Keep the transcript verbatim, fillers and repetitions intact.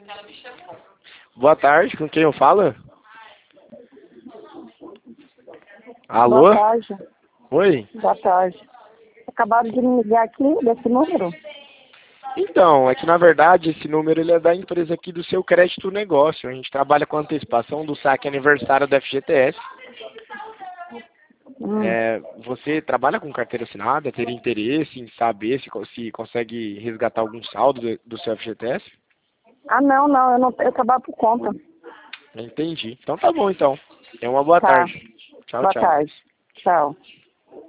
Boa tarde, com quem eu falo? Alô? Boa tarde. Oi? Boa tarde. Acabaram de me ligar aqui desse número? Então, é que na verdade esse número ele é da empresa aqui do Seu Crédito Negócio. A gente trabalha com antecipação do saque aniversário da F G T S. Hum. É, você trabalha com carteira assinada? Teria interesse em saber se, co- se consegue resgatar algum saldo do, do seu F G T S? Ah, não, não, eu, não, eu trabalho por conta. Entendi. Então tá bom então. Tenha uma boa Tá. tarde. Tchau, Boa tchau. tarde. Tchau.